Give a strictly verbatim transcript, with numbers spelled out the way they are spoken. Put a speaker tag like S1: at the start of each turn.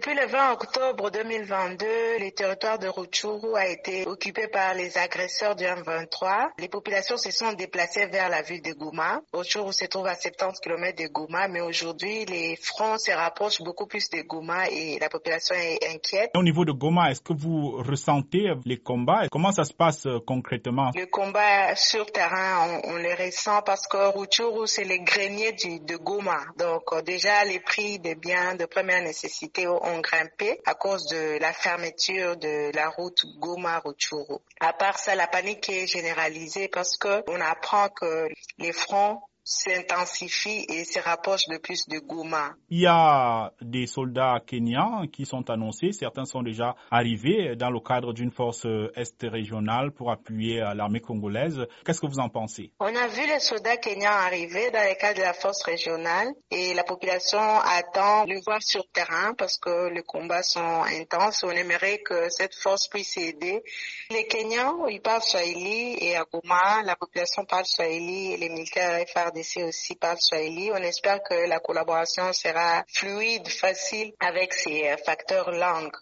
S1: Depuis le vingt octobre deux mille vingt-deux, le territoire de Rutshuru a été occupé par les agresseurs du M vingt-trois. Les populations se sont déplacées vers la ville de Goma. Rutshuru se trouve à soixante-dix kilomètres de Goma, mais aujourd'hui, les fronts se rapprochent beaucoup plus de Goma et la population est inquiète.
S2: Au niveau de Goma, est-ce que vous ressentez les combats? Comment ça se passe euh, concrètement?
S1: Le combat sur terrain, on, on le ressent parce que Rutshuru, c'est le grenier du, de Goma. Donc euh, déjà, les prix des biens de première nécessité ont grimpé à cause de la fermeture de la route Goma-Rutshuru. À part ça, la panique est généralisée parce que on apprend que les fronts s'intensifient et se rapprochent de plus de Goma.
S2: Il y a des soldats kenyans qui sont annoncés. Certains sont déjà arrivés dans le cadre d'une force est régionale pour appuyer l'armée congolaise. Qu'est-ce que vous en pensez?
S1: On a vu les soldats kenyans arriver dans le cadre de la force régionale et la population attend de le voir sur terrain parce que les combats sont intenses. On aimerait que cette force puisse aider. Les Kenyans, ils parlent Swahili et à Goma, la population parle Swahili et les militaires F A R D C aussi parlent Swahili. On espère que la collaboration sera fluide, facile avec ces facteurs langue.